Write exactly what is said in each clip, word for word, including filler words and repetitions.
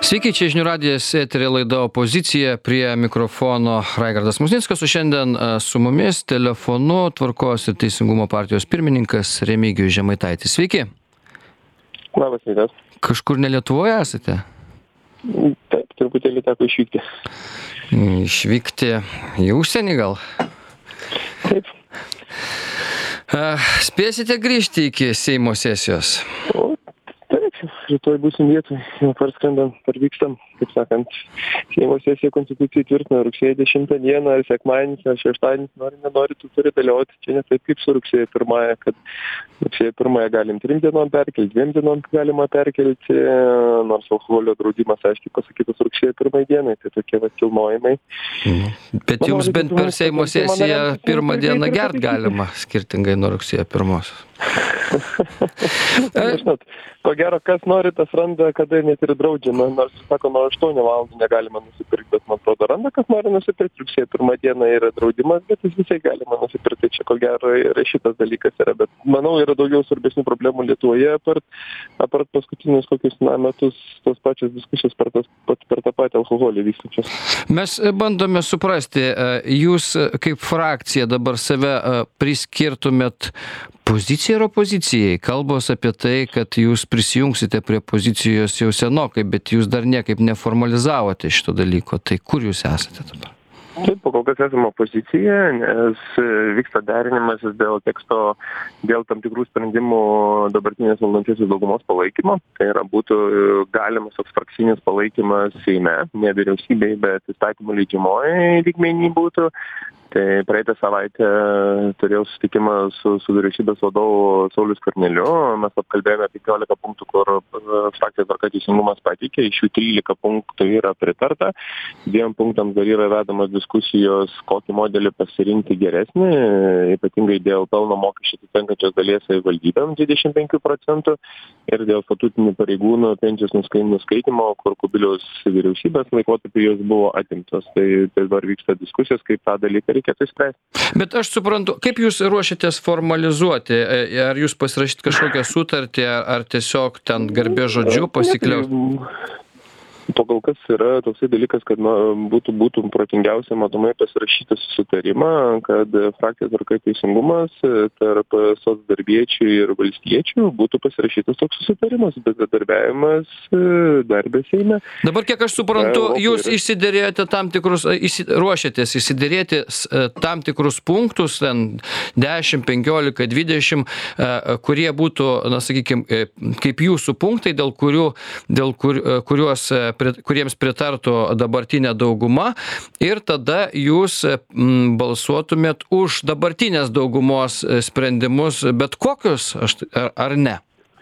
Sveiki, čia žinių radijas, eteryje laida Opozicija, prie mikrofono Raigardas Musnickas, o šiandien su mumis telefonu Tvarkos ir teisingumo partijos pirmininkas Remigijus Žemaitaitis. Sveiki. Labas rytas. Kažkur ne Lietuvoje esate? Taip, truputėlį teko išvykti. Išvykti į užsienį gal? Taip. Spėsite grįžti iki Seimo sesijos? O, taip, rytoj būsim vietoj, jau parskrendam, parvykstam, kaip sakant, Seimo sesija konstitucijai tvirtina rugsėjo dešimtą dieną, ar sekmadienis, ar šeštadienis, nori, nenori, tu turi dalyvauti. Čia ne taip kaip su rugsėjo pirmąją, kad rugsėjo pirmąją galim trim dienom perkelti, dviem dienom galima perkelti, nors alkoholio draudimas, aiškiai pasakytas rugsėjo pirmai dienai, tai tokie va kilnojimai. Bet Manau, jums bent per Seimo sesiją pirmą dieną gert galima, skirtingai nuo rugsėjo pirmos. Žinot, ko gero, kas nori, tas randa, kada net ir draudžiama, nors, sako, nuo aštuonių valandų negalima nusipirkti, bet man atrodo, randa, kas nori nusipirkti, rugsėjo pirmą dieną yra draudimas, bet jis visai galima nusipirkti, čia ko gero ir šitas dalykas yra, bet manau, yra daugiau svarbesnių problemų Lietuvoje, apart, apart paskutinius kokius na, metus, tos pačios diskusijos per, tas, per tą patį alkoholį vykstančios. Mes bandome suprasti, jūs kaip frakcija dabar save priskirtumėt pozicijai ir opozicijai. Kalbos apie tai, kad jūs prisijungsite prie pozicijos jau senokai, bet jūs dar niekaip neformalizavote šito dalyko. Tai kur jūs esate dabar? Taip, kol kas esame opozicija, nes vyksta derinimasis dėl teksto, dėl tam tikrų sprendimų dabartinės valdančiosios daugumos palaikymo. Tai yra būtų galimas toks frakcinis palaikymas Seime, ne vyriausybei, bet įstatymų leidžiamoji lygmenį būtų. Tai praeitą savaitę turėjau susitikimą su, su vyriausybės vadovu Sauliu Skverneliu. Mes apkalbėjome penkiolika punktų, kur frakcija Tvarka teisingumas pateikė. Iš jų trylika punktų yra pritarta. Dviem punktams dar yra vedamas diskusijos, kokį modelį pasirinkti geresnį, ypatingai dėl pelno mokesčio atitinkančios dalies savivaldybėms dvidešimt penkių procentų ir dėl statutinių pareigūnų pensijos nuskaitimo, kur Kubiliaus vyriausybės laikotarpiu jos buvo atimtos. Tai, tai dabar vyksta diskusijos, kaip tą dalyką reikėtų išspręsti. Bet aš suprantu, kaip jūs ruošiatės formalizuoti? Ar jūs pasirašyt kažkokią sutartį, ar tiesiog ten garbės žodžiu pasikliaut? To kol kas yra toksai dalykas, kad na, būtų, būtų protingiausia matomai pasirašyti susitarimą, kad frakcija Tvarka teisingumas tarp socdarbiečių ir valstiečių būtų pasirašytas toks susitarimas, bendradarbiavimas darbė Seime. Dabar, kiek aš suprantu, jūs išsiderėjote tam tikrus, ruošiatės išsiderėti tam tikrus punktus, ten dešimt, penkiolika, dvidešimt, kurie būtų, na, sakykime, kaip jūsų punktai, dėl kurių, dėl kur, kuriuos kuriems pritartų dabartinė dauguma ir tada jūs balsuotumėt už dabartinės daugumos sprendimus, bet kokius ar, ar ne?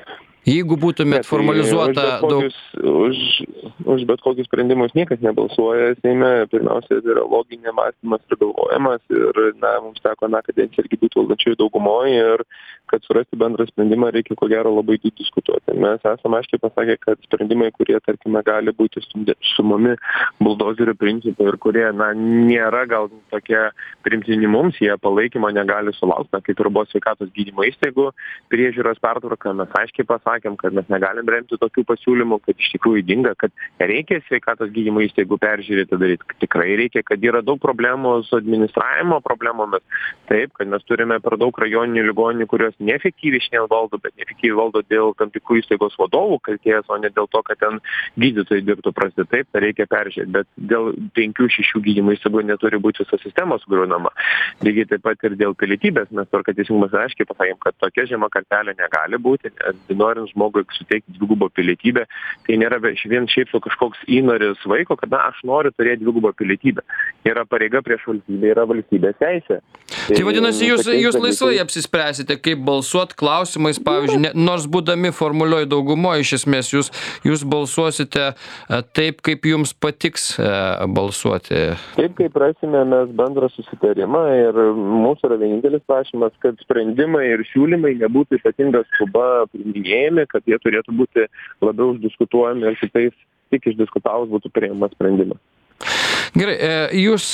Jeigu būtumėt ne, tai formalizuota už kokius, daug... Už, už bet kokius sprendimus niekas nebalsuoja Seime. Pirmiausia, tai yra loginė mąstymas ir galvojimas. Ir na, mums teko na, kadencija irgi būti valdančiųjų daugumoje ir kad surasti bendrą sprendimą reikia ko gero labai daug diskutuoti. Mes esame aiškiai pasakę, kad sprendimai, kurie, tarkime, gali būti sumami buldozerių principų ir kurie na, nėra gal tokie priimtini mums, jie palaikymo negali sulaukti, na, kaip ir buvo sveikatos gydymo įstaigų priežiūros pertvarka. Mes aiškiai pasakėm, kad mes negalim remti tokių pasiūlymų, kad iš tikrųjų ydinga, kad reikia sveikatos gydymo įstaigų peržiūrėti daryti. Tikrai reikia, kad yra daug problemų su administravimo problemomis. Taip, kad mes turime per daug rajoninių ligoninių, kurios neefektyviai šiandien valdo, bet neefektyviai valdo dėl tam tikrų įstaigos vadovų kaltės, o ne dėl to, kad ten gydytojai dirbtų prastai. Taip, tai reikia peržiūrėti, bet dėl penkių, šešių gydymo įstaigų neturi būti visa sistema sugriaunama. Lygiai taip pat ir dėl pilietybės, mes Tvarka teisingumas aiškiai pasakėm, kad tokia žema kartelė negali būti, nes norint žmogui suteikti dvigubą pilietybę, tai nėra vien šiaip su kažkoks įnoris vaiko, kad na, aš noriu turėti dvigubą pilietybę. Yra pareiga prieš valstybę, yra valstybės teisė. Tai, tai vadinasi, jūs, jūs laisvai apsispręsite, kaip balsuot klausimais, pavyzdžiui, ne, nors būdami formulioj daugumoje, iš esmės jūs, jūs balsuosite taip, kaip jums patiks balsuoti. Taip, kaip rasime mes bendrą susitarimą ir mūsų yra vienintelis prašymas, kad sprendimai ir siūlymai nebūtų ypatinga skuba priiminėjami, kad jie turėtų būti labiau išdiskutuojami ir kitais tik išdiskutavus būtų priimamas sprendimas. Gerai, jūs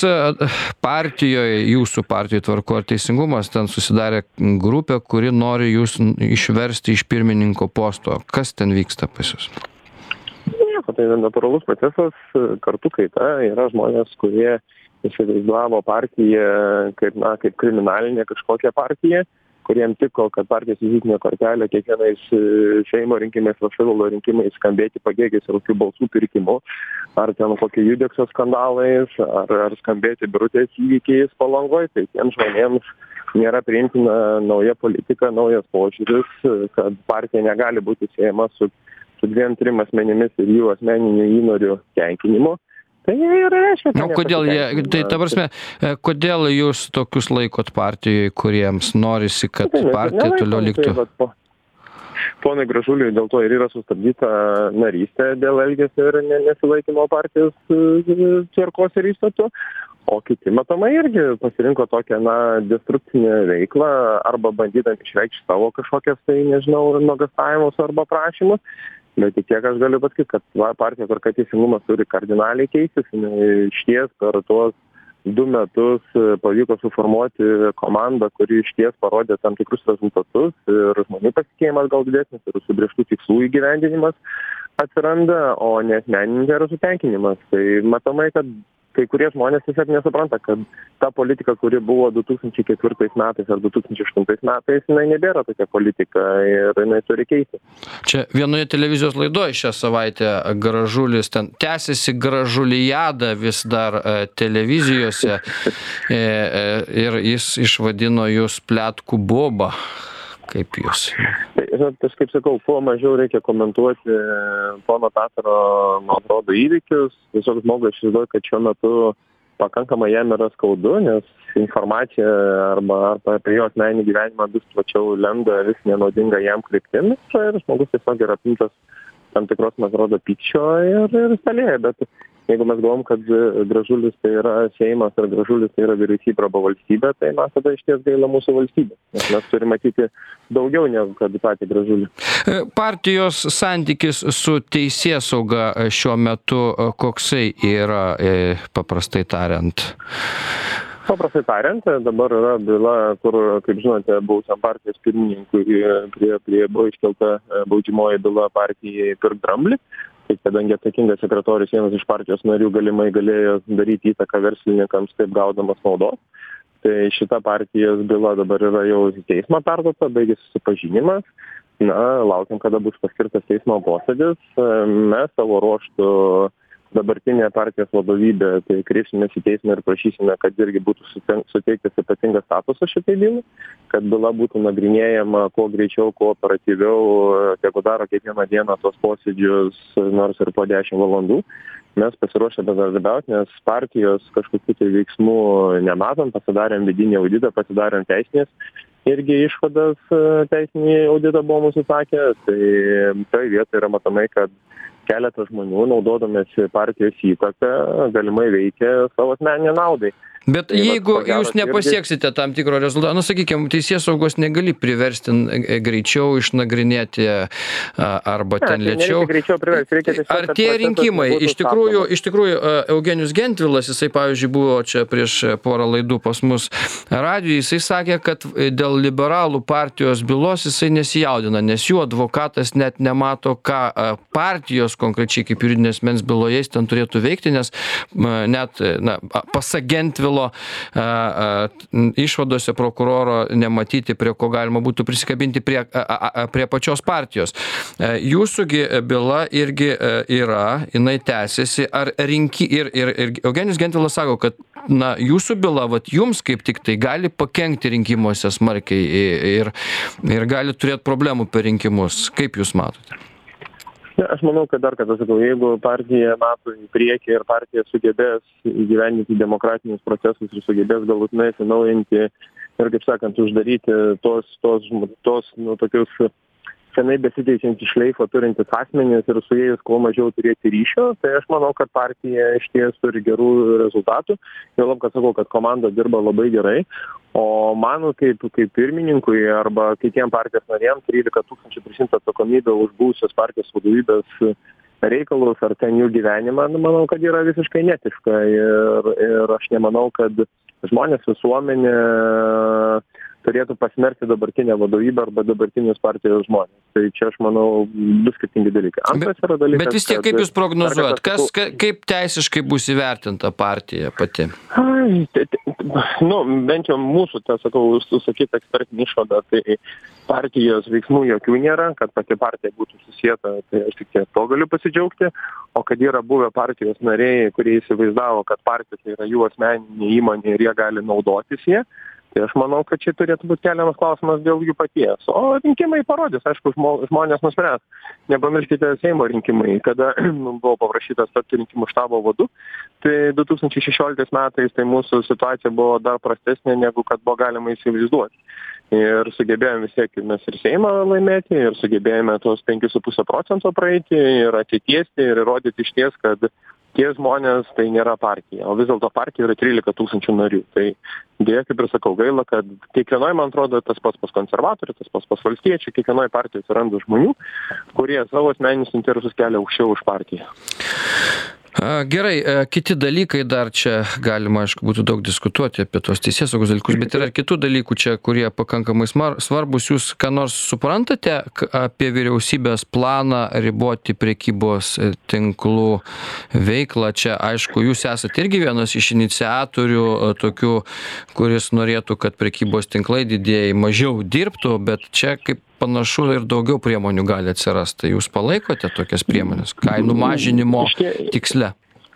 partijoje, jūsų partijoje Tvarko ir teisingumas, ten susidarė grupė, kuri nori jūs išversti iš pirmininko posto. Kas ten vyksta pas jūs? Nieko, tai natūralus procesas, kartų kaita, yra žmonės, kurie įsivaizdavo partiją kaip, na, kaip kriminalinė kažkokia partija, kuriem tiko, kad partijos vizitinė kortelė kiekvienais Seimo rinkimais, savivaldo rinkimais skambėti pagėgiais ir kokių balsų pirkimu, ar ten kokių Judekso skandalais, ar, ar skambėti Birutės įvykiais Palangoj, tai tiems žmonėms nėra priimtina nauja politika, naujas požiūris, kad partija negali būti siejama su, su dviem, trim asmenimis ir jų asmeninių įnorių tenkinimu. Tai ir reiškia, kad... Nu, kodėl jie, tai ta prasme, kodėl jūs tokius laikot partijoje, kuriems norisi, kad tai, partija nelaikom, toliau liktų? Tai, po, ponai Gražuliui dėl to ir yra sustabdyta narystė dėl elgesio ir nesilaikymo partijos tvarkos ir įstatų, o kiti matomai irgi pasirinko tokią, na, destrukcinę veiklą arba bandydami išreikšti savo kažkokias, tai nežinau, nuogąstavimus arba prašymus. Bet tik tiek aš galiu pasakyti, kad va, partija Tvarka ir Teisingumas turi kardinaliai keistis. Išties per tuos du metus pavyko suformuoti komandą, kuri išties parodė tam tikrus rezultatus ir žmonių pasitikėjimas gal didesnis ir subrėžtų tikslų įgyvendinimas atsiranda, o ne asmeninis interesų tenkinimas. Tai matomai, kad kai kurie žmonės tiesiog nesupranta, kad ta politika, kuri buvo du tūkstančiai ketvirtais metais ar du tūkstančiai aštuntais metais, jinai nebėra tokia politika ir jinai turi keisti. Čia vienoje televizijos laidoje šią savaitę Gražulis, ten tęsiasi Gražulijada vis dar e, televizijose e, e, ir jis išvadino jūs pletkų bobą. Kaip jūs? Tai, žinot, aš kaip sakau, kuo mažiau reikia komentuoti pono Tataro, man atrodo, įvykius. Tiesiog žmogui aš įsivaizduoju, kad šiuo metu pakankamai jam yra skaudu, nes informacija arba, arba apie jo asmeninį gyvenimą vis plačiau lenda, vis nenaudinga jam kryptim. Ir žmogus tiesiog yra apimtas tam tikros, man atrodo, pykčio ir, ir stalėja. Bet jeigu mes galvom, kad Gražulis tai yra Seimas ir Gražulis tai yra vyriausybė arba valstybė, tai man tada išties gaila mūsų valstybė. Nes mes turime matyti daugiau negu kad patį Gražulį. Partijos santykis su teisėsauga šiuo metu koksai yra, paprastai tariant? Paprastai tariant, dabar yra byla, kur, kaip žinote, buvusiam partijos pirmininkui prie, prie buvo iškelta baudžiamoji byla partijai Pirk Dramblį. Tai kadangi atsakingas sekretorius vienas iš partijos narių galimai galėjo daryti įtaką verslininkams, taip gaudamas naudos. Tai šita partijos byla dabar yra jau į teismą perduota, baigėsi susipažinimas. Na, laukiam, kada bus paskirtas teismo posėdis. Mes savo ruoštų dabartinė partijos vadovybė, tai kreipsimės į teismą ir prašysime, kad irgi būtų suteiktas ypatingas statusas šitai bylai, kad byla būtų nagrinėjama kuo greičiau, kuo operatyviau, tegu daro kiekvieną dieną tos posėdžius, nors ir po dešimt valandų. Mes pasiruošę bendradarbiauti, nes partijos kažkokių tai veiksmų nematom, pasidarėm vidinį auditą, pasidarėm teisinės irgi išvadas, teisinį auditą buvo mūsų sakę, tai tai vieta yra matomai, kad keletas žmonių, naudodamėsi partijos įtaką, galimai veikia savo asmeninę naudai. Bet jeigu jūs nepasieksite tam tikro rezultato, nu, sakykime, teisėsaugos negali priversti greičiau išnagrinėti arba ten lėčiau. Ar tie rinkimai, iš tikrųjų, iš tikrųjų, Eugenijus Gentvilas, jisai, pavyzdžiui, buvo čia prieš porą laidų pas mus radijuj, jisai sakė, kad dėl liberalų partijos bylos jisai nesijaudina, nes jų advokatas net nemato, ką partijos konkrečiai kaip juridinės mens byloje jis ten turėtų veikti, nes net, na, pasak Gentvilo išvadose prokuroro nematyti, prie ko galima būtų prisikabinti prie, prie pačios partijos. Jūsųgi byla irgi yra, jinai tęsiasi, ar rinki, ir, ir, ir Eugenijus Gentvilas sako, kad na, jūsų byla, vat, jums kaip tik tai gali pakenkti rinkimuose smarkiai ir, ir gali turėti problemų per rinkimus. Kaip jūs matote? Aš manau, kad dar kartą sakau, jeigu partija mato į priekį ir partija sugebės įgyvendinti demokratinius procesus ir sugebės galutinai atsinaujinti ir, kaip sakant, uždaryti tos, tos, tos nu, tokius senai besiteičiantį šleifą turintis asmenys ir su jais kuo mažiau turėti ryšio, tai aš manau, kad partija išties turi gerų rezultatų. Jau lab, kad sakau, kad komanda dirba labai gerai, o man kaip, kaip pirmininkui arba kitiem partijos narėms trylika tūkstančių prisiimti atsakomybę už buvusios partijos vadovybės reikalus ar ten jų gyvenimą, manau, kad yra visiškai netiška ir, ir aš nemanau, kad žmonės, visuomenė turėtų pasmerkti dabartinę vadovybę arba dabartinius partijos žmonės. Tai čia, aš manau, du skirtingi dalykai. Antras yra dalykas, bet vis tiek, kaip jūs prognozuojat, kas, sakau, kaip teisiškai bus įvertinta partija pati? Ai, te, te, nu, bent jau mūsų, tai sakau, susakyta ekspertinė išvada, tai partijos veiksmų jokių nėra, kad pati partija būtų susieta, tai aš tik to galiu pasidžiaugti, o kad yra buvę partijos nariai, kurie įsivaizdavo, kad partija tai yra jų asmeninė įmonė ir jie gali naudotis jie, tai aš manau, kad čia turėtų būti keliamas klausimas dėl jų paties. O rinkimai parodys, aišku, žmonės nuspręs. Nepamirškite Seimo rinkimai, kada buvo paprašytas tapti rinkimų štabo vadu, tai du tūkstančiai šešioliktais metais tai mūsų situacija buvo dar prastesnė, negu kad buvo galima įsivaizduoti. Ir sugebėjome vis tiek mes ir Seimą laimėti, ir sugebėjome tuos penkis su puse procento praeiti, ir atitiesti, ir įrodyti išties, kad tie žmonės tai nėra partija, o vis dėlto partija yra trylika tūkstančių narių. Tai dėja, kaip ir sakau, gaila, kad kiekvienoje, man atrodo, tas pats pas konservatorių, tas pats pas valstiečių, kiekvienoje partijoje atsiranda žmonių, kurie savo asmeninius interesus kelia aukščiau už partiją. Gerai, kiti dalykai dar čia galima, aišku, būtų daug diskutuoti apie tos teisėsaugos dalykus, bet yra ir kitų dalykų čia, kurie pakankamai svarbus. Jūs ką nors suprantate apie vyriausybės planą riboti prekybos tinklų veiklą? Čia, aišku, jūs esate irgi vienas iš iniciatorių tokių, kuris norėtų, kad prekybos tinklai didieji mažiau dirbtų, bet čia kaip panašu ir daugiau priemonių gali atsirasti. Jūs palaikote tokias priemonės kainų mažinimo tiksle?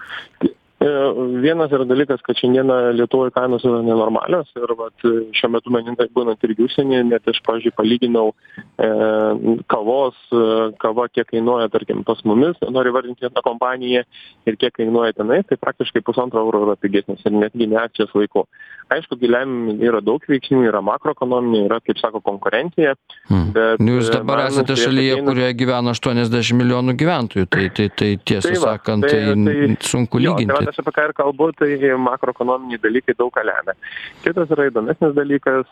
Vienas yra dalykas, kad šiandieną Lietuvoje kainos yra nenormalios ir vat, šiuo metu manim būnant ir užsienį, net aš, pavyzdžiui, palyginau e, kavos, kava kiek kainuoja, tarkim, pas mumis, noriu vardinti vieną kompaniją ir kiek kainuoja tenai, tai praktiškai pusantro euro yra pigesnis ir netgi ne akcijos laiku. Aišku, giliam yra daug veiksnių, yra makroekonominė, yra, kaip sako, konkurencija. Hmm. Bet, jūs dabar man, esate šalyje, ateina... kurioje gyvena aštuoniasdešimt milijonų gyventojų, tai, tai, tai tiesą tai va, sakant, tai, tai, tai sunku lyginti. Jo, tai aš apie ką ir kalbu, tai makroekonominiai dalykai daug ką lemia. Kitas yra įdomesnis dalykas,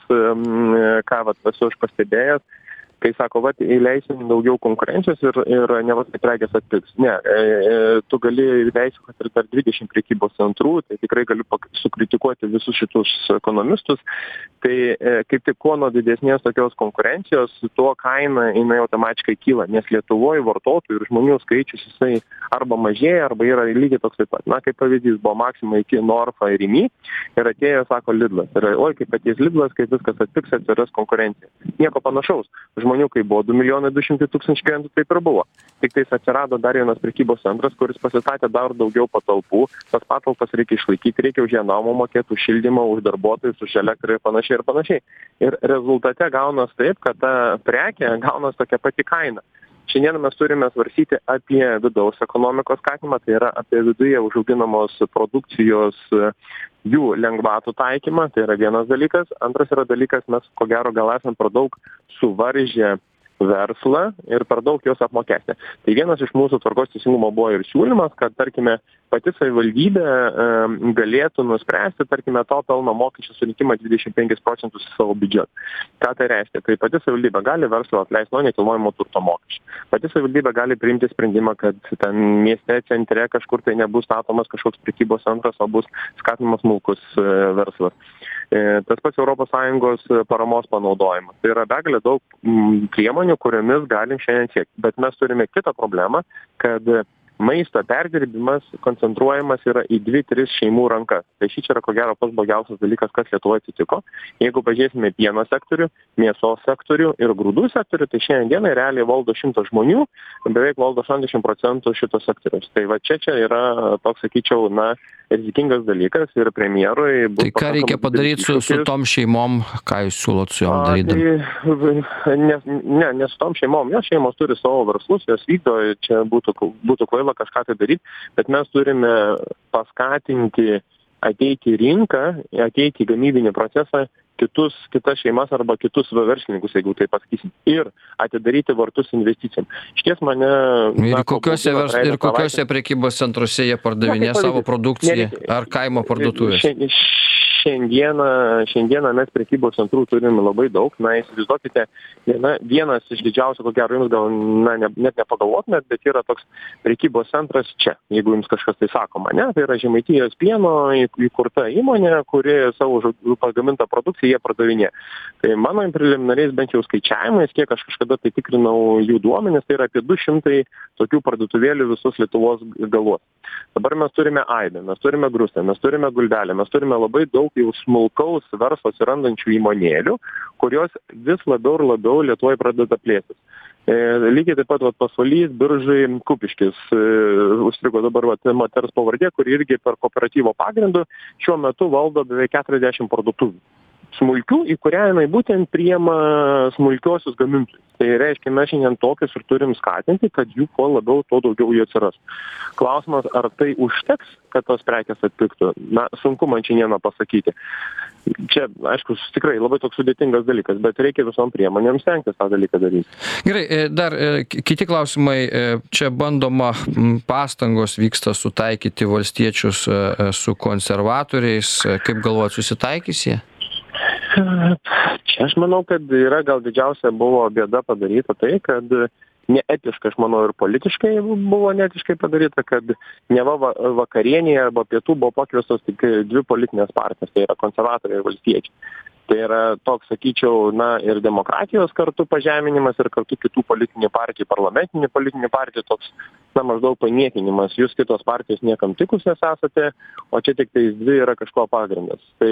ką vat esu aš pastebėjęs, kai sako, vat, įleisim daugiau konkurencijos ir, ir ne vat, prekės atpigs. Ne, e, tu gali įleisti, kad ir dar dvidešimt prekybos centrų, tai tikrai galiu sukritikuoti visus šitus ekonomistus. Tai e, kaip tik kuo nuo didesnės tokios konkurencijos, tuo kaina jinai automatiškai kyla, nes Lietuvoje vartotojų ir žmonių skaičius jisai arba mažėja, arba yra lygiai toks taip pat. Na, kaip pavyzdys, buvo Maxima iki Norfa ir Rimi ir atėjo, sako, Lidlas. Ir, oi, kaip atės Lidlas, kaip viskas atpigs, atsiras konkurencija. Nieko panašaus. Žmonių, kai buvo du milijonai du šimtai tūkstančių klientų, taip ir buvo. Tik tais atsirado dar vienas prekybos centras, kuris pasistatė dar daugiau patalpų. Tas patalpas reikia išlaikyti, reikia už ją nuomą mokėti, už šildymą, už darbuotojus, už elektrą ir panašiai ir panašiai. Ir rezultate gaunas taip, kad ta prekė gaunas tokia pati kaina. Šiandien mes turime svarstyti apie vidaus ekonomikos skatinimą, tai yra apie viduje užauginamos produkcijos jų lengvatų taikymą, tai yra vienas dalykas. Antras yra dalykas, mes ko gero gal esame per daug suvaržę verslą ir per daug jos apmokestinę. Tai vienas iš mūsų tvarkos teisingumo buvo ir siūlymas, kad, tarkime, pati savivaldybė e, galėtų nuspręsti, tarkime, to pelno mokesčio surinkimą dvidešimt penkis procentus į savo biudžetą. Ką tai reiškia? Tai pati savivaldybė gali verslo atleisti nuo nekilnojamo turto mokesčio. Pati savivaldybė gali priimti sprendimą, kad ten mieste centre kažkur tai nebus statomas kažkoks prekybos centras, o bus skatinamas smulkus e, verslas. E, tas pats Europos Sąjungos paramos panaudojimas. Tai yra begalė daug m, priemonių, kuriomis galim šiandien siekti. Bet mes turime kitą problemą, kad maisto perdirbimas koncentruojamas yra į dvi tris šeimų rankas. Tai šį čia yra ko gero pats blogiausias dalykas, kas Lietuvoje atsitiko. Jeigu pažiūrėsime pieno sektorių, mėsos sektorių ir grūdų sektorių, tai šiandien dienai realiai valdo šimtas žmonių, beveik valdo aštuoniasdešimt procentų šito sektoriaus. Tai va čia čia yra toks, sakyčiau, na, rizikingas dalykas ir premjerui. Tai ką reikia padaryti su, su tom šeimom, ką jūs siūlot su jom darydami? Tai, ne, ne, ne su tom šeimom, jos šeimos turi savo verslus, jos vykdo, čia būtų, būtų kvaila kažką tai daryti, bet mes turime paskatinti ateiti į rinką, ateiti į gamybinį procesą kitus, kitas šeimas arba kitus verslininkus, jeigu tai pasakysim, ir atidaryti vartus investicijom. Šties mane... Ir na, kokiuose, vers, ir kokiuose prekybos centruose jie pardavinė savo produkciją, nereikia, ar kaimo parduotuvės? šiandieną, šiandieną mes prekybos centrų turime labai daug. Na, įsivaizduokite, viena, vienas iš didžiausių, ko gero jums gal na, ne, net nepagalvotumėt, bet yra toks prekybos centras čia, jeigu jums kažkas tai sakoma, ne? Tai yra Žemaitijos pieno įkurta įmonė, kuri savo pagamintą produkciją jie pardavinė. Tai mano preliminariais bent jau skaičiavimais, kiek aš kažkada tai tikrinau jų duomenis, tai yra apie du šimtai tokių parduotuvėlių visus Lietuvos galuos. Dabar mes turime Aidą, mes turime Grūstę, mes turime Gulbelę, mes turime labai daug jau smulkaus verslo atsirandančių įmonėlių, kurios vis labiau ir labiau Lietuvoje pradeda plėstis. E, lygiai taip pat vat, Pasvalys, Biržai, Kupiškis e, užstrigo dabar vat, moters pavardė, kuri irgi per kooperatyvo pagrindų šiuo metu valdo beveik keturiasdešimt parduotuvių. Smulkių, į kurią jinai būtent priima smulkiosius gamintojus. Tai reiškia, mes šiandien tokius ir turim skatinti, kad jų kuo labiau, tuo daugiau jų atsiras. Klausimas, ar tai užteks, kad tos prekės atpigtų? Na, sunku man šiandieną pasakyti. Čia, aišku, tikrai labai toks sudėtingas dalykas, bet reikia visom priemonėm stengtis tą dalyką daryti. Gerai, dar kiti klausimai. Čia bandoma pastangos vyksta sutaikyti valstiečius su konservatoriais. Kaip galvojat, susitaikys jie? Čia aš manau, kad yra gal didžiausia buvo bėda padaryta tai, kad neetiškai, aš manau, ir politiškai buvo neetiškai padaryta, kad neva vakarienėje arba pietų buvo pakviestos tik dvi politinės partijos, tai yra konservatoriai ir valstiečiai. Tai yra toks, sakyčiau, na ir demokratijos kartu pažeminimas ir kartu kitų politinių partijų, parlamentinių politinių partijų toks, na, maždaug paniekinimas. Jūs kitos partijos niekam tikusios esate, o čia tik tai dvi yra kažko pagrindas. Tai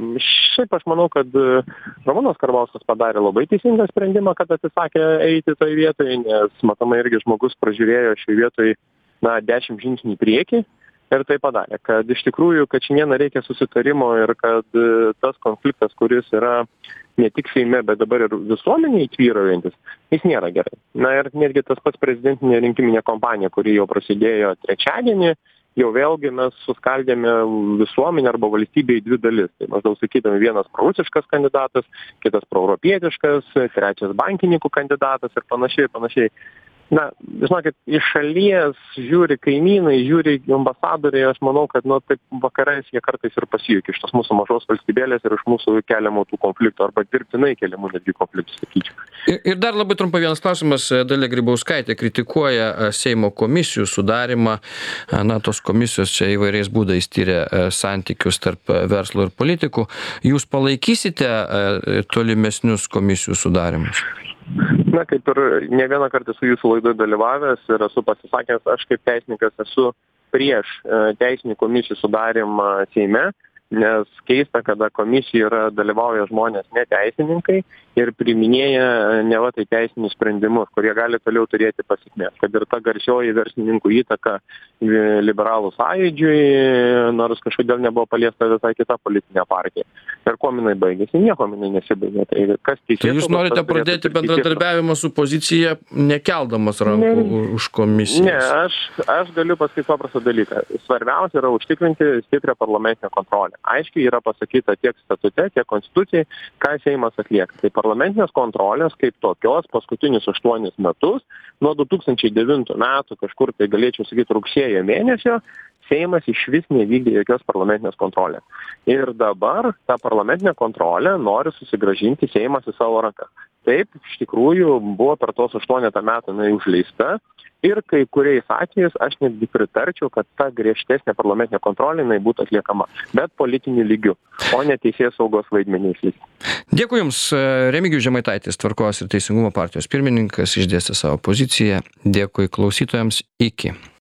šiaip aš manau, kad Ramūnas Karbauskis padarė labai teisingą sprendimą, kad atsisakė eiti toj vietoj, nes matomai irgi žmogus pražiūrėjo šioje vietoj, na, dešimt žingsnių į priekį. Ir tai padarė, kad iš tikrųjų, kad šiandieną reikia susitarimo ir kad tas konfliktas, kuris yra ne tik Seime, bet dabar ir visuomeniai tvyraujantis, jis nėra gerai. Na ir netgi tas pats prezidentinė rinkiminė kampanija, kuri jau prasidėjo trečiadienį, jau vėlgi mes suskaldėme visuomenę arba valstybę į dvi dalis. Tai maždaug sakydami, vienas prorusiškas kandidatas, kitas proeuropietiškas, trečias bankininkų kandidatas ir panašiai, panašiai. Na, žinokit, iš šalies žiūri kaimynai, žiūri ambasadoriai, aš manau, kad, nu, taip vakarais jie kartais ir pasijuokia iš tos mūsų mažos valstybėlės ir iš mūsų keliamų tų konfliktų, arba dirbtinai keliamų netgi konfliktų, sakyčiau. Ir, ir dar labai trumpai vienas klausimas. Dalia Grybauskaitė kritikuoja Seimo komisijų sudarimą. Na, tos komisijos čia įvairiais būdais tyria santykius tarp verslo ir politikų. Jūs palaikysite tolimesnius komisijų sudarimus? Na, kaip ir ne vieną kartą su jūsų laidoje dalyvavęs ir esu pasisakęs, aš kaip teisininkas esu prieš teisinių komisijų sudarimą Seime, nes keista, kada komisijoje yra dalyvauja žmonės ne teisininkai ir priiminėja neva tai teisinius sprendimus, kurie gali toliau turėti pasekmės. Kad ir ta garsioji verslininkų įtaka liberalų sąjūdžiui, nors kažkodėl nebuvo paliesta visai kita politinė partija. Ir kuo jinai baigėsi? Nieko jinai nesibaigė. Tai kas teisėtas? Tai jūs norite pradėti bendradarbiavimą su pozicija, nekeldamas rankų ne, už komisiją? Ne, aš, aš galiu pasakyti paprastą dalyką. Svarbiausia yra užtikrinti stiprią parlamentinę kontrolę. Aiškiai yra pasakyta tiek statute, tiek konstitucijai, ką Seimas atlieka. Tai parlamentinės kontrolės kaip tokios paskutinius aštuonis metus, nuo du tūkstančiai devintų metų kažkur tai galėčiau sakyti rugsėjo mėnesio, Seimas iš vis nevykdė jokios parlamentinės kontrolės. Ir dabar tą parlamentinę kontrolę nori susigrąžinti Seimas į savo ranką. Taip, iš tikrųjų, buvo per tos aštuonetą metų jinai užleista. Ir kai kuriais atvejais aš netgi pritarčiau, kad ta griežtesnė parlamentinė kontrolė jinai būtų atliekama, bet politiniu lygiu, o ne teisės saugos vaidmeniais. Dėkui Jums. Remigijus Žemaitaitis, Tvarkos ir Teisingumo partijos pirmininkas, išdėstė savo poziciją. Dėkui klausytojams. Iki.